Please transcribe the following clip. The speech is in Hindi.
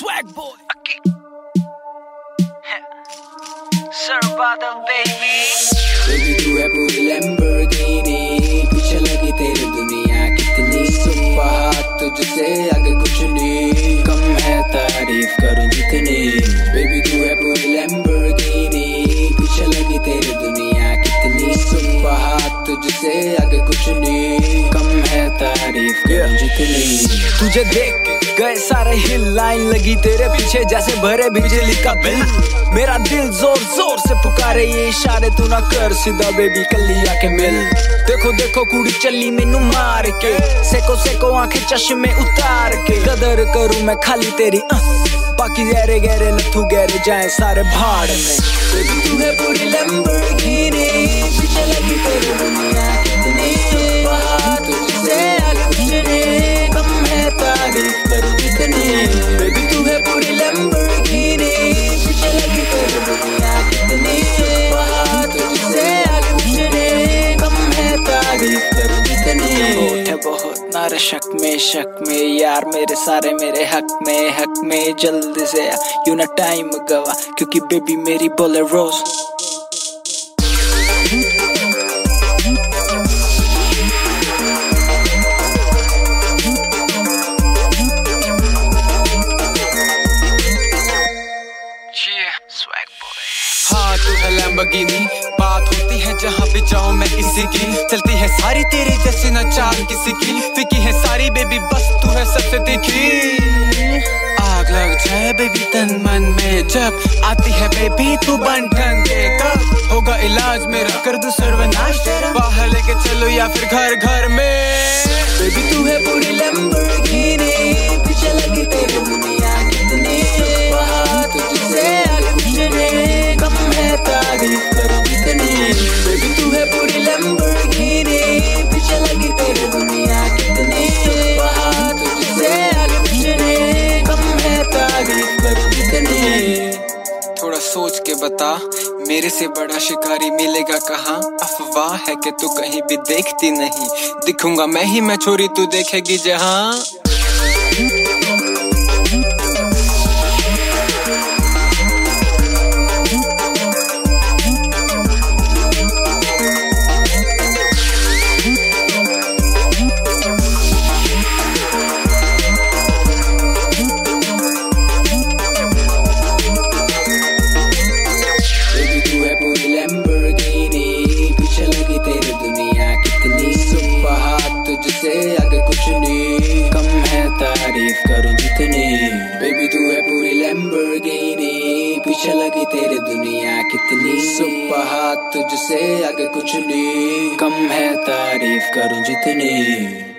Swag boy. Sarvada baby. Baby तू है पूरी Lamborghini, पीछे लगी तेरी दुनिया कितनी सुपर हॉट, तुझसे आगे कुछ नहीं, कम है तारीफ करूं जितनी। Baby तू है पूरी Lamborghini, पीछे लगी तेरी दुनिया कितनी सुपर हॉट, तुझसे आगे कुछ नहीं, कम है तारीफ करूं जितनी। तुझे देख के गए सारे हिल, लाइन लगी तेरे पीछे जैसे भरे बिजली का बिल। मेरा दिल जोर जोर से पुकारे, ये इशारे तू ना कर सीधा बेबी कल्ली आके मिल। देखो देखो कुड़ी चली मैनू मार के, सेको सेको आंखें चश्मे उतार के, कदर करूं मैं खाली तेरी बाकी गहरे गहरे नथु गहरे जाए सारे भाड़ में। Baby तू है पूरी Lamborghini, पीछे लगी तेरी दुनिया कितनी सुपर हॉट, तुझसे आगे कुछ नहीं, कम है तारीफ करूं जितनी। Baby तू है पूरी Lamborghini, पीछे लगी तेरी दुनिया कितनी सुपर हॉट, तुझसे आगे कुछ नहीं, कम है तारीफ करूं जितनी। है बहुत नारे शक में यार, मेरे सारे मेरे हक में जल्दी से यू ना टाइम गवा, क्योंकि बेबी मेरी बोले रोज। हाँ तू है Lamborghini, बात होती है जहाँ भी जाऊँ मैं इसी की, चलती है सारी तेरी जैसी न चाल किसी की, फिकी है सारी बेबी बस तू है सबसे तीखी। आग लग जाए बेबी तन मन में जब आती है बेबी तू बन ठन के, कब होगा इलाज मेरा, कर दूं सर्वनाश तेरा, बाहर लेके चलो या फिर घर घर में। Baby तू है पूरी Lamborghini, पीछे लगी तेरी दुनिया कितनी सुपर हॉट, तुझसे आगे कुछ नहीं, कम है तारीफ करूं जितनी। Baby तू है पूरी Lamborghini, पीछे लगी तेरी दुनिया कितनी सुपर हॉट, तुझसे आगे कुछ नहीं, कम है तारीफ करूं जितनी। थोड़ा सोच के बता, मेरे से बड़ा शिकारी मिलेगा कहाँ, अफवाह है कि तू कहीं भी देखती नहीं, दिखूंगा मैं ही मैं छोरी तू देखेगी जहाँ। तुझसे आगे कुछ नहीं, कम है तारीफ करूं जितनी। Baby तू है पूरी Lamborghini, पीछे लगी तेरी दुनिया कितनी सुपर हॉट, तुझसे आगे कुछ नहीं, कम है तारीफ करूं जितनी।